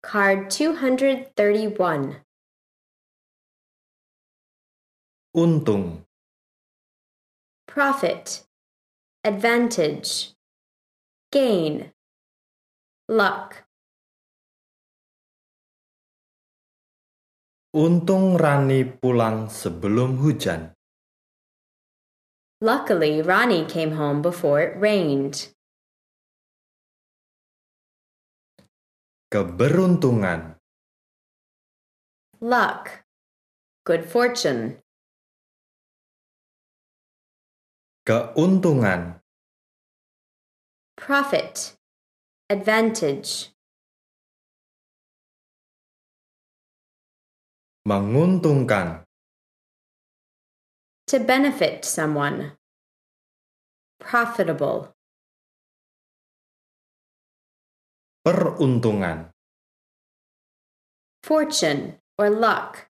Card 231. Untung, Profit, advantage, gain, luck. untung Rani pulang sebelum hujan. Luckily, Ronnie came home before it rained. Keberuntungan, Luck, good fortune. keuntungan, Profit, advantage. menguntungkan, To benefit someone. Profitable. peruntungan. Fortune or luck.